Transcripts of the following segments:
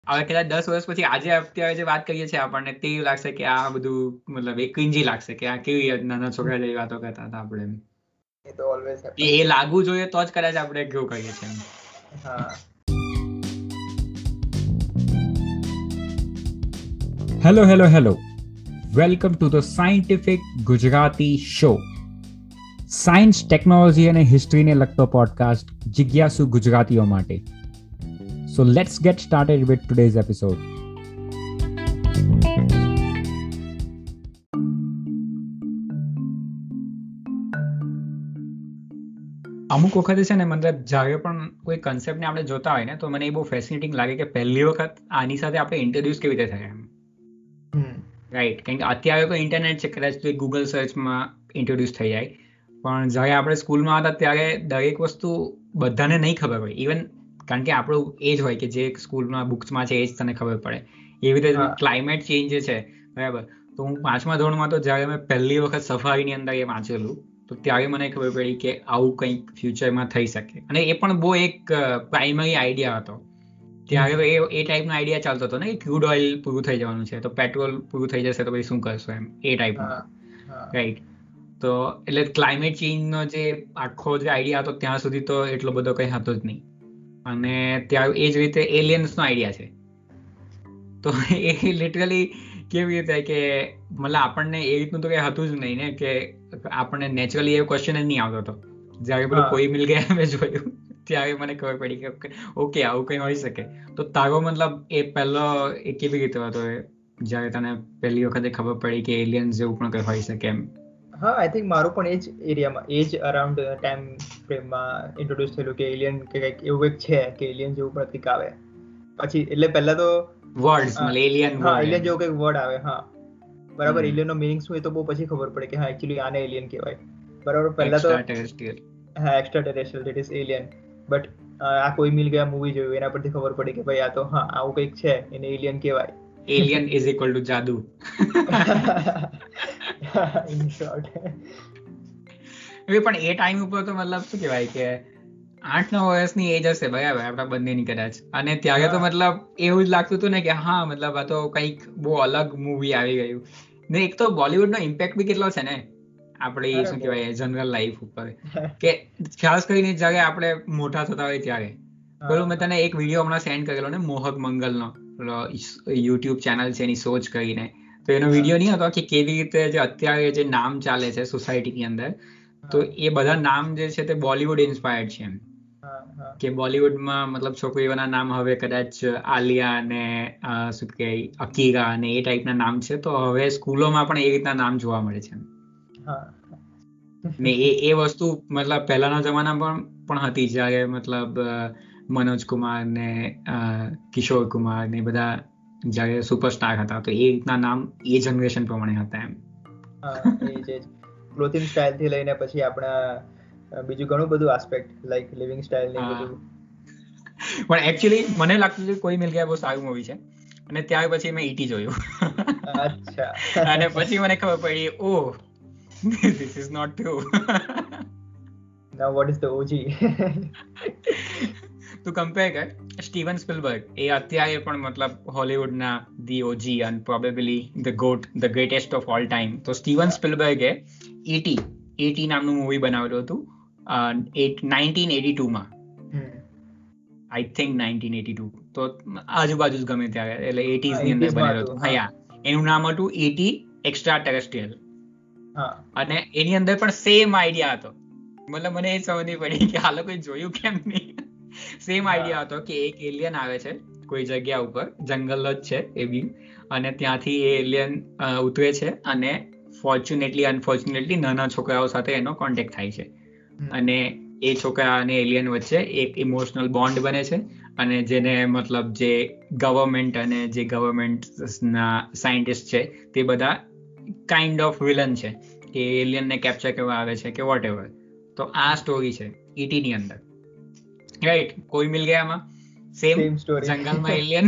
હવે કદાચ 10 વર્ષ પછી આજે અત્યારે જે વાત કરીએ છીએ આપણને તે લાગશે કે આ બધું મતલબ એ ક્રિંજી લાગશે કે આ કેવી નાના છોકરા જેવી વાતો કરતા હતા આપણે એમ. એ તો ઓલવેઝ હેપન. એ લાગવું જોઈએ તો જ કદાચ આપણે કેવું કહીએ છીએ એમ. હા. Hello. Welcome to the Scientific Gujarati Show. Science, technology અને હિસ્ટ્રીને લગતો પોડકાસ્ટ જિજ્ઞાસુ ગુજરાતીઓ માટે. So let's get started with today's episode. અમુક વખતે છે ને મતલબ જ્યારે પણ કોઈ કન્સેપ્ટને આપણે જોતા હોય ને તો મને એ બહુ ફેસિનેટિંગ લાગે કે પહેલી વખત આની સાથે આપણે ઇન્ટ્રોડ્યુસ કેવી રીતે થાય એમ. રાઈટ, કારણ કે અત્યારે તો ઇન્ટરનેટ છે, કદાચ તો ગૂગલ સર્ચમાં ઇન્ટ્રોડ્યુસ થઈ જાય, પણ જ્યારે આપણે સ્કૂલમાં હતા ત્યારે દરેક વસ્તુ બધાને નહીં ખબર હોય. ઇવન કારણ કે આપણું એ જ હોય કે જે સ્કૂલમાં બુક્સમાં છે એ જ તને ખબર પડે. એવી રીતે ક્લાઇમેટ ચેન્જ જે છે, બરાબર, તો હું 5મા ધોરણમાં તો જ્યારે મેં પહેલી વખત સફારીની અંદર એ વાંચેલું તો ત્યારે મને ખબર પડી કે આવું કંઈક ફ્યુચરમાં થઈ શકે. અને એ પણ બહુ એક પ્રાઇમરી આઈડિયા હતો. ત્યારે તો એ ટાઈપનો આઈડિયા ચાલતો હતો ને કે ક્રૂડ ઓઇલ પૂરું થઈ જવાનું છે તો પેટ્રોલ પૂરું થઈ જશે તો પછી શું કરશો એમ, એ ટાઈપનો. રાઈટ, તો એટલે ક્લાઇમેટ ચેન્જનો જે આખો જે આઈડિયા હતો ત્યાં સુધી તો એટલો બધો કંઈ હતો જ નહીં. અને ત્યાં એ જ રીતે એલિયન્સનો આઈડિયા છે. તો એ લિટરલી કેવી રીતે કે મતલબ આપણને એ રીતનું તો કંઈ હતું જ નહીં ને, કે આપણને નેચરલી એ ક્વેશ્ચન જ નહીં આવતો હતો. જ્યારે પેલું કોઈ મિલ ગયા મેં જોયું ત્યારે મને ખબર પડી કે ઓકે આવું કંઈ હોઈ શકે. તો તારો મતલબ એ પહેલો એ કેવી રીતે હતો જ્યારે તને પહેલી વખતે ખબર પડી કે એલિયન્સ જેવું પણ કંઈ હોઈ શકે એમ? હા, આઈ થિંક મારું પણ એ જ એરિયામાં, એ જ અરાઉન્ડ ટાઈમ ફ્રેમમાં ઇન્ટ્રોડ્યુસ થયેલું કે એલિયન કે કંઈક એવું કંઈક છે કે એલિયન જેવું પ્રતિક આવે. પછી એટલે પહેલા તો વર્ડ્સ મતલબ એલિયન, હા, એલિયન જેવું કંઈક વર્ડ આવે. હા, બરાબર. એલિયનનો મિનિંગ શું એ તો બહુ પછી ખબર પડે કે હા એકચ્યુઅલી આને એલિયન કહેવાય. બરાબર. પહેલા તો હા, extra terrestrial, that is alien. But આ કોઈ મિલ ગયા મૂવી જોયું એના પરથી ખબર પડી કે ભાઈ આ તો હા આવું કંઈક છે, એને એલિયન કહેવાય. Alien is equal to Jadoo. In short. પણ એ ટાઈમ ઉપર તો મતલબ શું કહેવાય કે 8-9 વર્ષની એજ હશે, બરાબર, આપણા બંનેની કદાચ. અને ત્યારે તો મતલબ એવું જ લાગતું હતું ને કે હા મતલબ આ તો કંઈક બહુ અલગ મૂવી આવી ગયું. ને એક તો બોલિવૂડનો ઇમ્પેક્ટ બી કેટલો છે ને આપણી શું કહેવાય જનરલ લાઈફ ઉપર, કે ખાસ કરીને જ્યારે આપણે મોટા થતા હોય ત્યારે. પેલું મેં તને એક વિડીયો હમણાં સેન્ડ કરેલો ને મોહક મંગલનો, યુટ્યુબ ચેનલ છે એની સોચ કરીને. તો એનો વિડીયો નહીં હતો કે કેવી રીતે જે અત્યારે જે નામ ચાલે છે સોસાયટીની અંદર, તો એ બધા નામ જે છે તે બોલિવૂડ ઇન્સ્પાયર્ડ છે એમ. કે બોલિવૂડમાં મતલબ છોકરીઓના નામ હવે કદાચ આલિયા અને શું કહે અકીરા અને એ ટાઈપના નામ છે, તો હવે સ્કૂલોમાં પણ એ રીતના નામ જોવા મળે છે. ને એ વસ્તુ મતલબ પહેલાના જમાનામાં પણ હતી જ્યારે મતલબ મનોજ કુમાર ને કિશોર કુમાર ને બધા જ્યારે સુપરસ્ટાર હતા, તો એ રીતના નામ એ જનરેશન પ્રમાણે હતા એમ. ક્લોથિંગ સ્ટાઇલ થી લઈને પછી આપણા બીજું ઘણું બધું આસ્પેક્ટ લાઈક લિવિંગ સ્ટાઇલ ને બધું. પણ એકચ્યુઅલી મને લાગતું હતું કોઈ મિલ ગયા બહુ સારું મૂવી છે, અને ત્યાર પછી મેં ઈટી જોયું. અચ્છા. અને પછી મને ખબર પડી oh this is not true. Now what is the OG? તું કમ્પેર કર સ્ટીવન સ્પિલબર્ગ, એ અત્યારે પણ મતલબ હોલિવૂડના ધી ઓજી અને probably the GOAT, the greatest of all time. તો સ્ટીવન સ્પિલબર્ગે ઈટી નામનું મૂવી બનાવેલું હતું 1982માં, આઈ થિંક 1982. તો આજુબાજુ જ ગમે ત્યારે, એટલે 80s ની અંદર બનેલું હતું. હા, એનું નામ હતું ઈટી એક્સ્ટ્રા ટેરેસ્ટ્રીયલ. અને એની અંદર પણ સેમ આઈડિયા હતો. મતલબ મને એ સમજ નહીં પડી કે આ લોકોએ જોયું કેમ નહીં. સેમ આઈડિયા હતો કે એક એલિયન આવે છે કોઈ જગ્યા ઉપર, જંગલ જ છે એ બી, અને ત્યાંથી એ એલિયન ઉતરે છે અને ફોર્ચ્યુનેટલી અનફોર્ચ્યુનેટલી નાના છોકરાઓ સાથે એનો કોન્ટેક્ટ થાય છે. અને એ છોકરા અને એલિયન વચ્ચે એક ઇમોશનલ બોન્ડ બને છે. અને જેને મતલબ જે ગવર્મેન્ટ અને જે ગવર્મેન્ટના સાયન્ટિસ્ટ છે તે બધા કાઇન્ડ ઓફ વિલન છે કે એલિયનને કેપ્ચર કરવા આવે છે કે વોટ એવર. તો આ સ્ટોરી છે ઈટી ની અંદર. રાઈટ, કોઈ મિલ ગયામાં સેમ જંગલમાં એલિયન.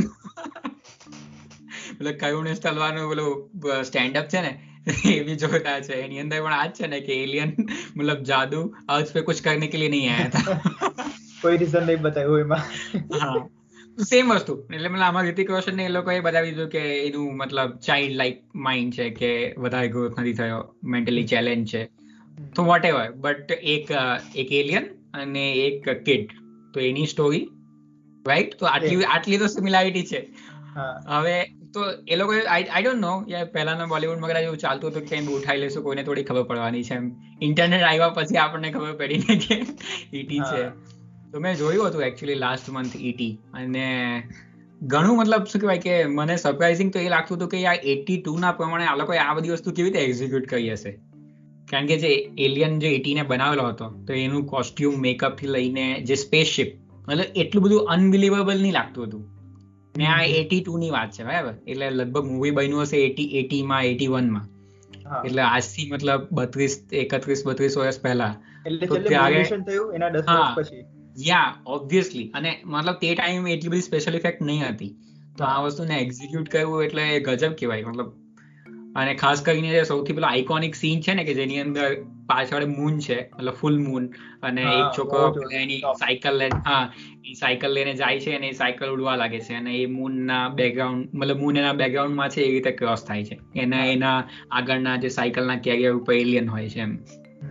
પેલો કરુણેશ તલવારનું પેલું સ્ટેન્ડઅપ છે ને એ બી જોતા છે, એની અંદર પણ આ જ છે ને કે એલિયન મતલબ જાદુ अर्थ पे कुछ करने के लिए नहीं आया था. કોઈ રીઝન નહીં બતાવ્યું એમાં. હા, સેમ વસ્તુ એટલે મતલબ આમાં ઋતિક રોશન ને એ લોકોએ બતાવી દીધું કે એનું મતલબ ચાઇલ્ડ લાઈક માઇન્ડ છે કે વધારે ગ્રોથ નથી થયો, મેન્ટલી ચેલેન્જ છે, તો વોટ એવર, બટ એક એલિયન અને એક કિડ, તો એની સ્ટોરી રાઈટ, તો આટલી તો સિમિલારિટી છે. હવે તો એ લોકો આઈ ડોન્ટ નો યાર, પહેલાના બોલિવૂડમાં કદાચ એવું ચાલતું હતું કે કંઈ ઉઠાઈ લેશું, કોઈને થોડી ખબર પડવાની છે. ઇન્ટરનેટ આવ્યા પછી આપણને ખબર પડી ને કે ઈટી છે. તો મેં જોયું હતું એકચ્યુઅલી લાસ્ટ મંથ ઈટી, અને ઘણું મતલબ શું કહેવાય કે મને સરપ્રાઇઝિંગ તો એ લાગતું હતું કે યાર 82 ના પ્રમાણે આ લોકોએ આ બધી વસ્તુ કેવી રીતે એક્ઝિક્યુટ કરી હશે. કારણ કે જે એલિયન જે 80 ને બનાવેલો હતો, તો એનું કોસ્ટ્યુમ, મેકઅપ થી લઈને જે સ્પેસશિપ, મતલબ એટલું બધું અનબિલીવેબલ નહીં લાગતું હતું. ને આ 82 ની વાત છે બરાબર, એટલે લગભગ મૂવી બન્યું હશે 80 માં 81 માં, એટલે આજથી મતલબ 31 વર્ષ પહેલા. તો ત્યારે થયું એના 10 વર્ષ પછી. યા ઓબ્વિયસલી, અને મતલબ તે ટાઈમે એટલી બધી સ્પેશિયલ ઇફેક્ટ નહીં હતી, તો આ વસ્તુને એક્ઝિક્યુટ કરવું એટલે ગજબ કહેવાય મતલબ. અને ખાસ કરીને જે સૌથી પેલો આઇકોનિક સીન છે ને કે જેની અંદર પાછળ મૂન છે, મતલબ ફૂલ મૂન, અને એક છોકરો એની સાયકલ લઈને જાય છે અને એ સાયકલ ઉડવા લાગે છે, અને એ મૂનના બેકગ્રાઉન્ડ, મતલબ મૂન એના બેકગ્રાઉન્ડમાં છે, એ રીતે ક્રોસ થાય છે, એના આગળના જે સાયકલના કેરિયર ઉપર એલિયન હોય છે એમ.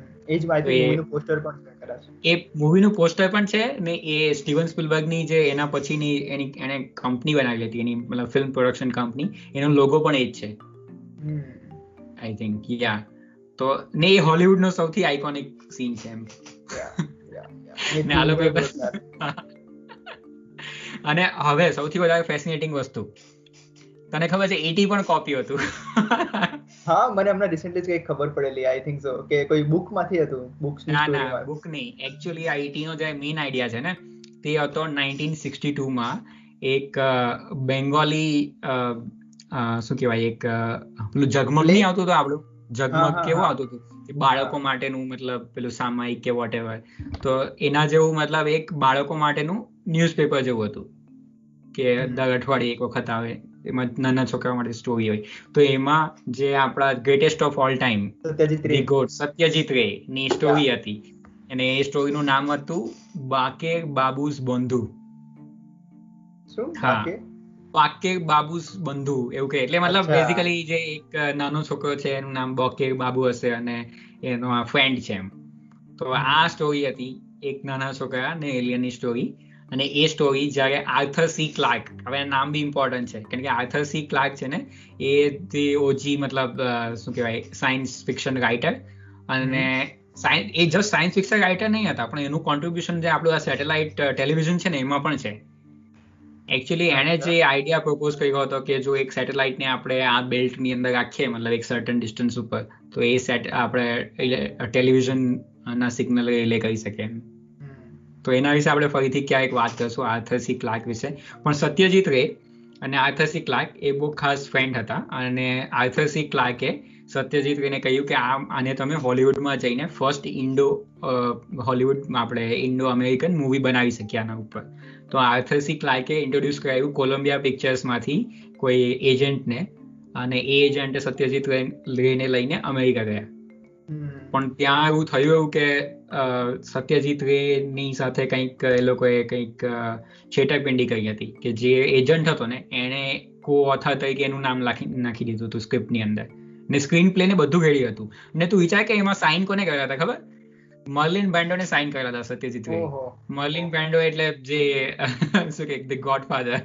એ મૂવીનું પોસ્ટર પણ છે ને, એ સ્ટીવન સ્પિલબર્ગની જે એના પછીની એને કંપની બનાવેલી હતી, એની મતલબ ફિલ્મ પ્રોડક્શન કંપની, એનો લોગો પણ એ જ છે આઈ થિંક. યા તો ને એ હોલિવૂડ નો સૌથી આઇકોનિક સીન છે એમ. ને આ લોકો અને હવે સૌથી વધારે ફેસિનેટિંગ વસ્તુ, તને ખબર છે 80 પણ કોપી હતું. હા, મને હમણાં રિસેન્ટલી કંઈક ખબર પડેલી, આઈ થિંક સો કે કોઈ બુક માંથી હતું. ના, બુક નહીં. એકચ્યુઅલી આ 80 નો જે મેઇન આઈડિયા છે ને, તે હતો 1962 માં એક બેંગોલી શું કહેવાય, એક પેલું ઝગમગ નહીં આવતું હતું આપણું, ઝગમગ કેવું આવતું હતું બાળકો માટેનું, મતલબ પેલું સામાયિક કે વોટ એવર, તો એના જેવું મતલબ એક બાળકો માટેનું ન્યૂઝપેપર જેવું હતું કે દર અઠવાડિયે એક વખત આવે, એમાં નાના છોકરા માટે સ્ટોરી હોય. તો એમાં જે આપણા greatest of all time Satyajit Ray ની સ્ટોરી હતી, અને એ સ્ટોરીનું નામ હતું બાકે બાબુસ બંધુ. બાકે બાબુસ બંધુ એવું કે, એટલે મતલબ બેઝિકલી જે એક નાનો છોકરો છે એનું નામ બાકે બાબુ હશે અને એનો આ ફ્રેન્ડ છે એમ. તો આ સ્ટોરી હતી એક નાના છોકરા ને એલિયનની સ્ટોરી. અને એ સ્ટોરી જ્યારે આર્થર સી ક્લાર્ક, હવે નામ બી ઇમ્પોર્ટન્ટ છે કારણ કે આર્થર સી ક્લાર્ક છે ને, એ જે ઓજી મતલબ શું કહેવાય સાયન્સ ફિક્શન રાઇટર, અને એ જસ્ટ સાયન્સ ફિક્શન રાઇટર નહીં હતા, પણ એનું કોન્ટ્રીબ્યુશન જે આપણું આ સેટેલાઇટ ટેલિવિઝન છે ને એમાં પણ છે. એકચ્યુઅલી એણે જે આઈડિયા પ્રપોઝ કર્યો હતો કે જો એક સેટેલાઇટને આપણે આ બેલ્ટની અંદર રાખીએ, મતલબ એક સર્ટન ડિસ્ટન્સ ઉપર, તો એ આપણે ટેલિવિઝનના સિગ્નલ રિલે કરી શકીએ એમ. તો એના વિશે આપણે ફરીથી ક્યારેક વાત કરશું, આર્થર સી ક્લાર્ક વિશે. પણ સત્યજીત રે અને આર્થર સી ક્લાર્ક એ બહુ ખાસ ફ્રેન્ડ હતા, અને આર્થર સી ક્લાર્કે સત્યજીત રેને કહ્યું કે આને તમે હોલિવૂડમાં જઈને ફર્સ્ટ હોલિવૂડમાં આપણે ઇન્ડો અમેરિકન મૂવી બનાવી શકીએ આના ઉપર. તો આર્થર સી ક્લાર્કે ઇન્ટ્રોડ્યુસ કરાવ્યું કોલંબિયા પિક્ચર્સમાંથી કોઈ એજન્ટને, અને એ એજન્ટે સત્યજીત રેને લઈને અમેરિકા ગયા. પણ ત્યાં એવું થયું એવું કે સત્યજીત રેની સાથે કંઈક એ લોકોએ કંઈક છેતરપિંડી કરી હતી, કે જે એજન્ટ હતો ને એણે કો ઓથર તરીકે એનું નામ નાખી દીધું હતું સ્ક્રિપ્ટની અંદર, ને સ્ક્રીન પ્લે ને બધું રેડી હતું. ને તું વિચાર કે એમાં સાઇન કોને કર્યા હતા ખબર? મર્લિન બ્રેન્ડોને સાઇન કર્યા હતા સત્યજીત રે. મર્લિન બ્રેન્ડો એટલે જે શું કે ધ ગોડફાધર,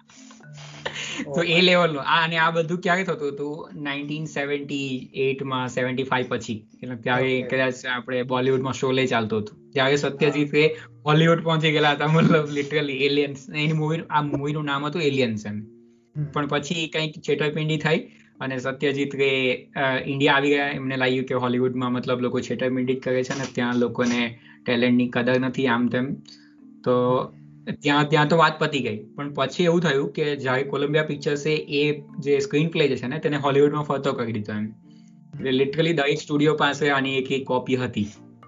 તો એ લેવલનું. અને આ બધું ક્યારે થતું હતું? 1978 માં 75 પછી, એટલે ત્યારે કદાચ આપણે બોલિવૂડમાં શોલે ચાલતો હતો, ત્યારે સત્યજીત રે હોલિવૂડ પહોંચી ગયેલા હતા, મતલબ લિટરલી એલિયન્સ. એની આ મૂવીનું નામ હતું એલિયન્સ એમ. પણ પછી કંઈક છેતરપિંડી થઈ અને સત્યજીત રે ઇન્ડિયા આવી ગયા. એમને લાગ્યું કે હોલિવૂડમાં મતલબ લોકો છેતરપિંડી કરે છે ને ત્યાં લોકોને ટેલેન્ટની કદર નથી, આમ તેમ. તો ત્યાં તો વાત પતી ગઈ. પણ પછી એવું થયું કે જ્યારે કોલંબિયા પિક્ચર્સે એ જે સ્ક્રીન પ્લે છે ને તેને હોલિવૂડમાં ફરતો કરી દીધો એમ. એટલે લિટરલી દરેક સ્ટુડિયો પાસે આની એક કોપી હતી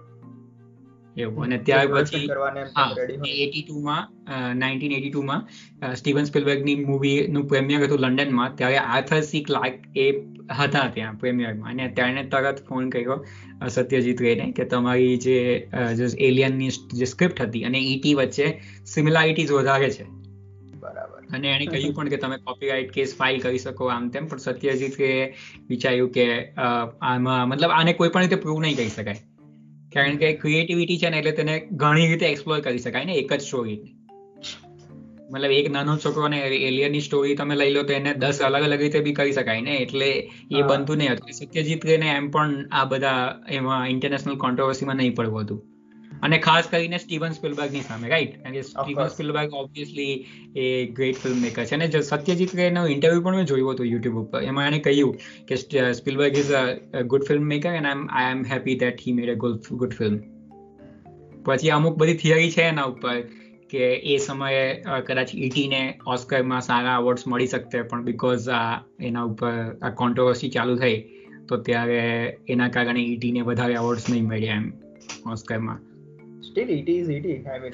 એવું. અને ત્યાર પછી 1982 માં સ્ટીવન સ્પિલબર્ગની મૂવીનું પ્રીમિયર હતું લંડનમાં, ત્યારે આર્થર સી ક્લાર્ક એ હતા ત્યાં પ્રીમિયરમાં, અને ત્યારે તરત ફોન કર્યો સત્યજીત રેને કે તમારી જે એલિયનની જે સ્ક્રિપ્ટ હતી અને ઈટી વચ્ચે સિમિલારિટીઝ વધારે છે, અને એને કહ્યું પણ કે તમે કોપીરાઇટ કેસ ફાઇલ કરી શકો આમ તેમ, પણ સત્યજીત રે વિચાર્યું કે આમાં મતલબ આને કોઈ પણ રીતે પ્રૂવ નહીં કરી શકાય, કારણ કે ક્રિએટિવિટી છે ને એટલે તેને ઘણી રીતે એક્સપ્લોર કરી શકાય ને એક જ સ્ટોરી. મતલબ એક નાનો છોકરો ને એલિયનની સ્ટોરી તમે લઈ લો તો એને 10 અલગ અલગ રીતે બી કરી શકાય ને, એટલે એ બનતું નહીં હતું. સત્યજીત રે ને એમ પણ આ બધા એમાં ઇન્ટરનેશનલ કોન્ટ્રોવર્સીમાં નહીં પડવું હતું, અને ખાસ કરીને સ્ટીવન સ્પિલબર્ગ ની સામે, રાઈટ? કારણ કે સ્ટીવન સ્પિલબર્ગ ઓબ્વિયસલી એ ગ્રેટ ફિલ્મ મેકર છે. અને સત્યજીત રે નો ઇન્ટરવ્યુ પણ મેં જોયું હતું યુટ્યુબ ઉપર. એમાં એને કહ્યું કે Spielberg is a good film maker and I am happy that he made a good film. પછી અમુક બધી થિયરી છે એના ઉપર કે એ સમયે કદાચ ઈટીને ઓસ્કરમાં સારા અવોર્ડ્સ મળી શકતે, પણ બીકોઝ એના ઉપર આ કોન્ટ્રોવર્સી ચાલુ થઈ તો ત્યારે એના કારણે ઈટીને વધારે અવોર્ડ્સ નહીં મળ્યા એમ ઓસ્કરમાં. Still it is it, I mean.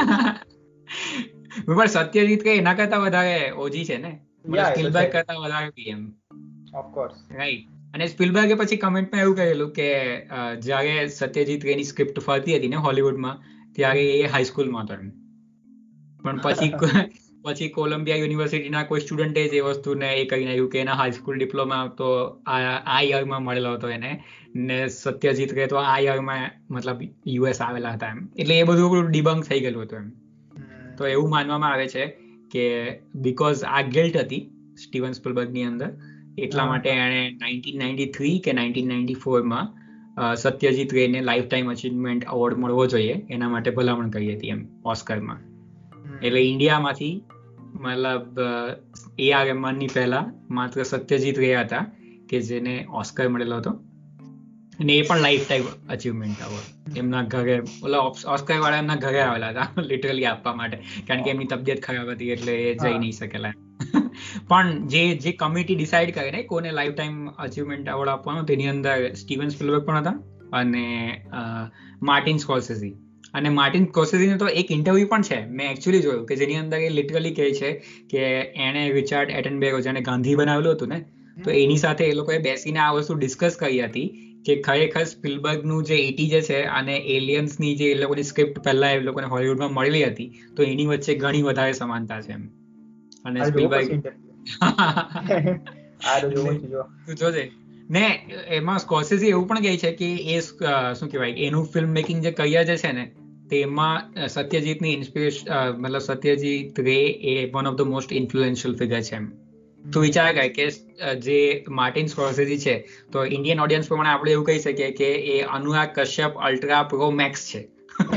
પણ સત્યજીત કે એના કરતા વધારે ઓજી છે ને, સ્પિલબર્ગ કરતા વધારે પીએમ. Of course. રાઈટ. અને સ્પિલબર્ગે પછી કમેન્ટમાં એવું કહેલું કે જ્યારે સત્યજીત રેની સ્ક્રિપ્ટ ફરતી હતી ને હોલિવૂડમાં, ત્યારે એ હાઈસ્કૂલમાં હતો એમ. પણ પછી કોલંબિયા યુનિવર્સિટીના કોઈ સ્ટુડન્ટે જ એ વસ્તુને એ કરીને આવ્યું કે એના હાઈસ્કૂલ ડિપ્લોમા તો આ યરમાં મળેલો હતો એને, ને સત્યજીત રે તો આ યરમાં મતલબ યુએસ આવેલા હતા એમ. એટલે એ બધું ડિબંક થઈ ગયેલું હતું એમ. તો એવું માનવામાં આવે છે કે બીકોઝ આ ગિલ્ટ હતી સ્ટીવન સ્પિલબર્ગની અંદર, એટલા માટે એણે 1993 કે 1994માં સત્યજીત રેને લાઈફ ટાઈમ અચીવમેન્ટ એવોર્ડ મળવો જોઈએ એના માટે ભલામણ કરી હતી એમ ઓસ્કરમાં. એટલે ઇન્ડિયામાંથી મતલબ એ આ રહેમાનની પહેલા માત્ર સત્યજીત રે હતા કે જેને ઓસ્કર મળેલો હતો, અને એ પણ લાઈફ ટાઈમ અચીવમેન્ટ એવોર્ડ એમના ઘરે, ઓસ્કર વાળા એમના ઘરે આવેલા હતા લિટરલી આપવા માટે, કારણ કે એમની તબિયત ખરાબ હતી એટલે એ જઈ નહીં શકેલા. પણ જે કમિટી ડિસાઈડ કરે ને કોને લાઈફ ટાઈમ અચીવમેન્ટ એવોર્ડ આપવાનો, તેની અંદર સ્ટીવન સ્પિલબર્ગ પણ હતા અને માર્ટિન સ્કોર્સેઝી. અને માર્ટિન સ્કોર્સેઝીનો તો એક ઇન્ટરવ્યુ પણ છે મેં એકચ્યુઅલી જોયું કે જેની અંદર એ લિટરલી કહે છે કે એણે રિચાર્ડ એટનબેરો જેને ગાંધી બનાવેલું હતું ને, તો એની સાથે એ લોકોએ બેસીને આ વસ્તુ ડિસ્કસ કરી હતી કે ખરેખર સ્પિલબર્ગનું જે ઈટી જે છે અને એલિયન્સની જે એ લોકોની સ્ક્રિપ્ટ પહેલા એ લોકોને હોલિવૂડમાં મળેલી હતી તો એની વચ્ચે ઘણી વધારે સમાનતા છે એમ. અને સ્પિલબર્ગ તું જોજે ને એમાં સ્કોર્સેઝી એવું પણ કહે છે કે એ શું કહેવાય એનું ફિલ્મ મેકિંગ જે કરિયર જે છે ને તેમાં સત્યજીતની ઇન્સ્પિરેશન મતલબ સત્યજીત રે એ one of the most influential figure છે એમ. તો વિચાર કર કે જે માર્ટિન સ્કોર્સેઝી છે તો ઇન્ડિયન ઓડિયન્સ પ્રમાણે આપણે એવું કહી શકીએ કે એ Anurag Kashyap ultra pro max છે.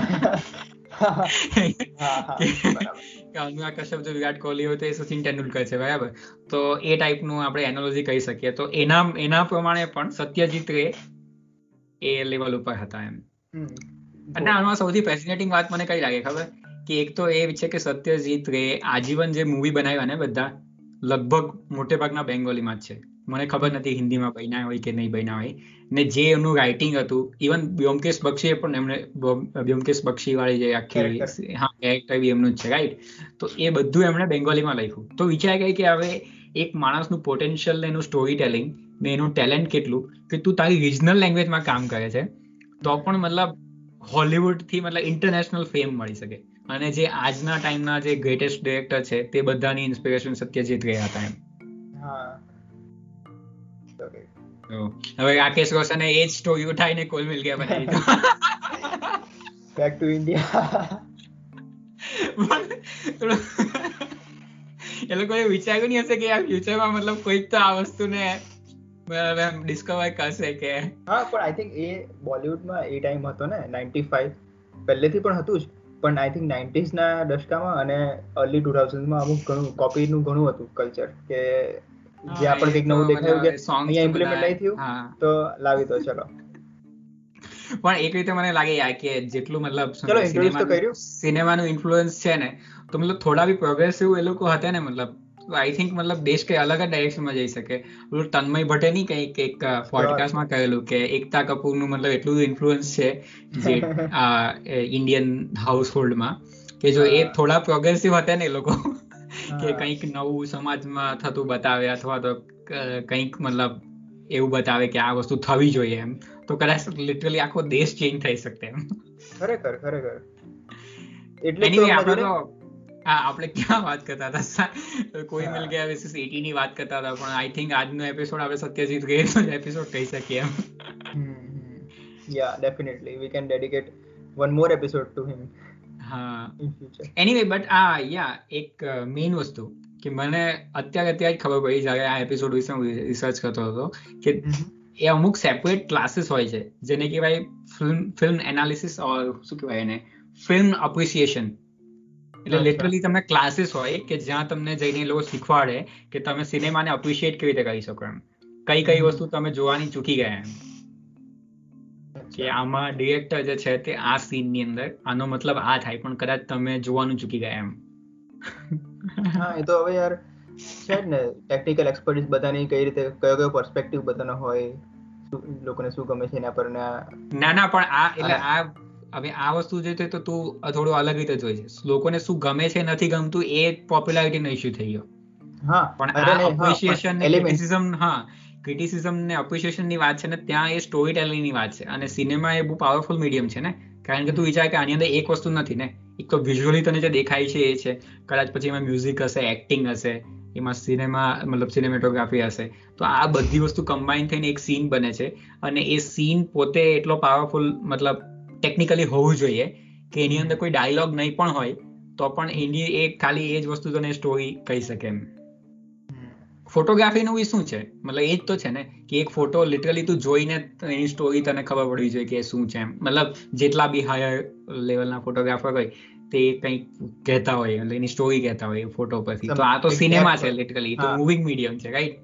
અનુરાગ કશ્યપ જો વિરાટ કોહલી હોય તો એ સચિન તેંડુલકર છે, બરાબર? તો એ ટાઈપનું આપણે એનોલોજી કહી શકીએ. તો એના પ્રમાણે પણ સત્યજીત રે એ લેવલ ઉપર હતા એમ. અને આમાં સૌથી ફેસિનેટિંગ વાત મને કઈ લાગે ખબર, કે એક તો એ છે કે સત્યજીત રે આજીવન જે મૂવી બનાવ્યા ને બધા લગભગ મોટે ભાગના બેંગોલીમાં જ છે. મને ખબર નથી હિન્દીમાં બન્યા હોય કે નહીં બન્યા હોય. ને જે એમનું રાઇટિંગ હતું, ઇવન બ્યોમકેશ બક્ષીએ પણ એમણે બ્યોમકેશ બક્ષી વાળી જે આખી કેરેક્ટર બી એમનું જ છે, રાઈટ? તો એ બધું એમણે બેંગોલીમાં લખ્યું. તો વિચાર કરી કે હવે એક માણસનું પોટેન્શિયલ ને એનું સ્ટોરી ટેલિંગ ને એનું ટેલેન્ટ કેટલું કે તું તારી રિજનલ લેંગ્વેજમાં કામ કરે છે તો પણ મતલબ હોલિવૂડથી મતલબ ઇન્ટરનેશનલ ફેમ મળી શકે. અને જે આજના ટાઈમના જે ગ્રેટેસ્ટ ડિરેક્ટર છે તે બધાની ઇન્સ્પિરેશન સત્યજીત રે હતા એમ. હવે રાકેશ રોશને એ જ સ્ટોરી ઉઠાવીને કોલ મિલ ગયા બનાવી દીધો. Back to India. એ લોકોએ વિચાર્યું નહીં હશે કે આ ફ્યુચરમાં મતલબ કોઈક તો આ વસ્તુને ડિસ્કવર કરશે કે. હા, પણ આઈ થિંક એ બોલિવૂડમાં એ ટાઈમ હતો ને 95 પહેલેથી પણ હતું જ, પણ આઈ થિંક 90s ના દશકામાં અને અર્લી 2000s માં અમુક ઘણું કોપીનું ઘણું હતું કલ્ચર કે જ્યાં પણ કંઈક નવું દેખાયું કે અહીંયા ઇમ્પ્લિમેન્ટ નહીં થયું તો લાવી દો ચલો. પણ એક રીતે મને લાગે યાર કે જેટલું મતલબ સિનેમાનું ઇન્ફ્લુઅન્સ છે ને તો મતલબ થોડા બી પ્રોગ્રેસિવ એ લોકો હતા ને, મતલબ આઈ થિંક મતલબ દેશ કઈ અલગ જ ડાયરેક્શનમાં જઈ શકે. તન્મય ભટ્ટે નહીં કંઈક એક પોડકાસ્ટમાં કહેલું કે એકતા કપૂરનું મતલબ એટલું ઇન્ફ્લુઅન્સ છે જે ઇન્ડિયન હાઉસહોલ્ડમાં કે જો એ થોડા પ્રોગ્રેસિવ હતા ને એ લોકો કે કંઈક નવું સમાજમાં થતું બતાવે અથવા તો કંઈક મતલબ એવું બતાવે કે આ વસ્તુ થવી જોઈએ એમ, તો કદાચ લિટરલી આખો દેશ ચેન્જ થઈ શકતે એમ. ખરેખર. એટલે આપણે તો આપણે ક્યાં વાત કરતા હતા, કોઈ મિલ ગયા versus 80 ની વાત કરતા હતા, પણ આઈ થિંક આજનો એપિસોડ આપણે સત્યજીત ગેરનો એપિસોડ કહી શકીએ એમ. Yeah, definitely we can dedicate one more episode to him. હા, એનીવે બટ એક મેઇન વસ્તુ કે મને અત્યારે જ ખબર પડી જ્યારે આ એપિસોડ વિશે હું રિસર્ચ કરતો હતો કે એ અમુક સેપરેટ ક્લાસીસ હોય છે જેને કહેવાય ફિલ્મ એનાલિસિસ ઓર શું કહેવાય એને ફિલ્મ અપ્રિસિએશન. એટલે લિટરલી તમને ક્લાસીસ હોય કે જ્યાં તમને જઈને લોકો શીખવાડે કે તમે સિનેમાને અપ્રિશિએટ કેવી રીતે કરી શકો એમ, કઈ વસ્તુ તમે જોવાની ચૂકી ગયા એમ, કે આમાં ડિરેક્ટર જે છે તે આ સીન ની અંદર આનો મતલબ આ થાય પણ કદાચ તમે જોવાનું ચૂકી ગયા એમ. હા, એ તો હવે યાર છે જ ને, ટેકનિકલ એક્સપર્ટીસ બધાની કઈ રીતે કયો પર્સપેક્ટિવ બધાનો હોય, લોકોને શું ગમે છે એના પર. ના પણ હવે આ વસ્તુ જે છે તો તું થોડું અલગ રીતે જોઈ છે, લોકોને શું ગમે છે નથી ગમતું એ પોપ્યુલારિટી નો ઇશ્યુ થઈ ગયો. હા, પણ આ અપ્રિશિએશન ને ક્રિટિસિઝમ, ક્રિટિસિઝમ ને અપ્રિશિએશન ની વાત છે ને, ત્યાં એ સ્ટોરી ટેલિંગ ની વાત છે. અને સિનેમા એ બહુ પાવરફુલ મીડિયમ છે ને, કારણ કે તું વિચાર કે આની અંદર એક વસ્તુ નથી ને, એક તો વિઝ્યુઅલી તને જે દેખાય છે એ છે, કદાચ પછી એમાં મ્યુઝિક હશે, એક્ટિંગ હશે, એમાં સિનેમેટોગ્રાફી હશે, તો આ બધી વસ્તુ કમ્બાઈન થઈને એક સીન બને છે. અને એ સીન પોતે એટલો પાવરફુલ મતલબ ટેકનિકલી હોવું જોઈએ કે એની અંદર કોઈ ડાયલોગ નહીં પણ હોય તો પણ એની એક ખાલી એ જ વસ્તુ તને સ્ટોરી કહી શકે એમ. ફોટોગ્રાફીનું શું છે, મતલબ એ જ તો છે ને કે એક ફોટો લિટરલી તું જોઈને એની સ્ટોરી તને ખબર પડવી જોઈએ કે શું છે એમ. મતલબ જેટલા બી હાયર લેવલના ફોટોગ્રાફર હોય તે કંઈક કહેતા હોય, એટલે એની સ્ટોરી કહેતા હોય ફોટો પરથી. તો આ તો સિનેમા છે લિટરલી, તો મૂવિંગ મીડિયમ છે, રાઈટ?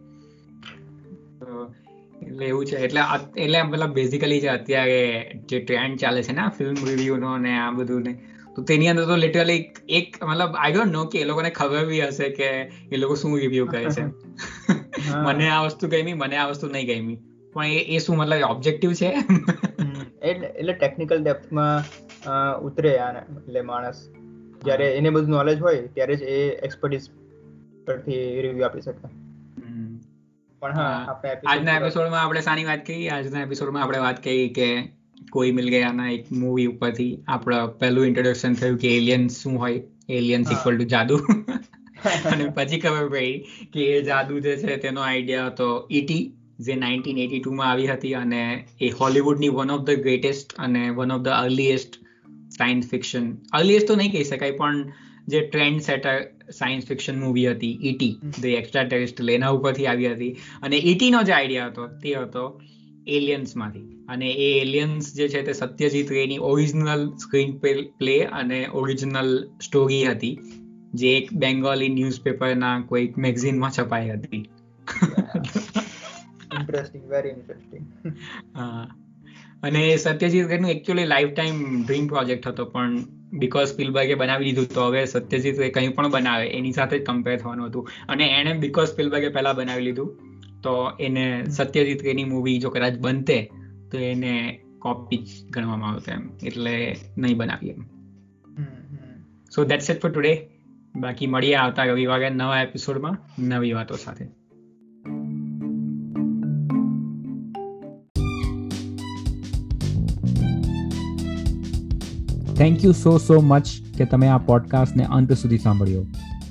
એટલે એવું છે. એટલે મતલબ બેઝિકલી જે અત્યારે જે ટ્રેન્ડ ચાલે છે ને ફિલ્મ રિવ્યુ નો ને આ બધું ને, તો તેની અંદર તો લિટરલી એક મતલબ આઈ ડોન્ટ નો કે એ લોકોને ખબર બી હશે કે એ લોકો શું રિવ્યુ કરે છે. મને આ વસ્તુ ગમી, મને આ વસ્તુ નહીં ગમી, પણ એ શું મતલબ ઓબ્જેક્ટિવ છે? એટલે ટેકનિકલ ડેપ્થમાં ઉતરે એટલે માણસ જ્યારે એને બધું નોલેજ હોય ત્યારે જ એ એક્સપર્ટીસ પરથી રિવ્યુ આપી શકે. પણ આજના એપિસોડમાં આપણે શાની વાત કરી? આજના એપિસોડમાં આપણે વાત કરી કે કોઈ મિલ ગયાના એક મૂવી ઉપરથી આપણું પહેલું ઇન્ટ્રોડક્શન થયું કે એલિયન્સ શું હોય, એલિયન્સ ઇક્વલ ટુ જાદુ. અને પછી ખબર પડી કે એ જાદુ જે છે તેનો આઈડિયા હતો E.T. જે 1982 માં આવી હતી, અને એ હોલિવૂડની વન ઓફ ધ ગ્રેટેસ્ટ અને one of the earliest science fiction, earliest તો નહીં કહી શકાય પણ જે trendsetter science fiction movie હતી E.T. ધ એક્સ્ટ્રા ટેરેસ્ટ્રિયલ, એના ઉપરથી આવી હતી. અને E.T. નો જે આઈડિયા હતો તે હતો એલિયન્સ માંથી. અને એ એલિયન્સ જે છે તે સત્યજીત રેની ઓરિજિનલ સ્ક્રીન પ્લે અને ઓરિજિનલ સ્ટોરી હતી, જે એક બેંગોલી ન્યૂઝપેપરના કોઈ મેગઝીનમાં છપાઈ હતી. Interesting, very interesting. હા, અને સત્યજીત રેનું actually lifetime dream project હતો, પણ બીકોઝ સ્પિલબર્ગે બનાવી દીધું તો હવે સત્યજીત રે કંઈ પણ બનાવે એની સાથે જ કમ્પેર થવાનું હતું. અને એણે બીકોઝ સ્પિલબર્ગે પહેલા બનાવી લીધું તો એને સત્યજીત રેની મૂવી જો કદાચ બનતે તો એને કોપી જ ગણવામાં આવશે એમ, એટલે નહીં બનાવી એમ. So that's it for today. બાકી મળીએ આવતા રવિવારે નવા એપિસોડમાં નવી વાતો સાથે. થેન્ક યુ સો મચ કે તમે આ પોડકાસ્ટને અંત સુધી સાંભળ્યો.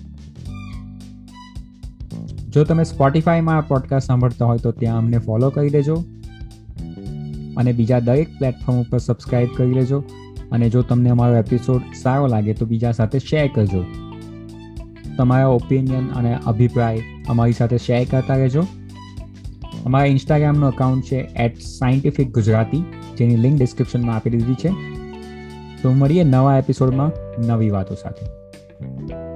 જો તમે સ્પોટિફાઈમાં આ પોડકાસ્ટ સાંભળતા હોય તો ત્યાં અમને ફોલો કરી દેજો, અને બીજા દરેક પ્લેટફોર્મ ઉપર સબસ્ક્રાઇબ કરી લેજો. અને જો તમને અમારો એપિસોડ સારો લાગે તો બીજા સાથે શેર કરજો. તમારા ઓપિનિયન અને અભિપ્રાય અમારી સાથે શેર કરતા રહેજો. અમારા ઇન્સ્ટાગ્રામનું અકાઉન્ટ છે @scientificgujarati, જેની લિંક ડિસ્ક્રિપ્શનમાં આપી દીધી છે. તો મળીએ નવા એપિસોડમાં નવી વાતો સાથે.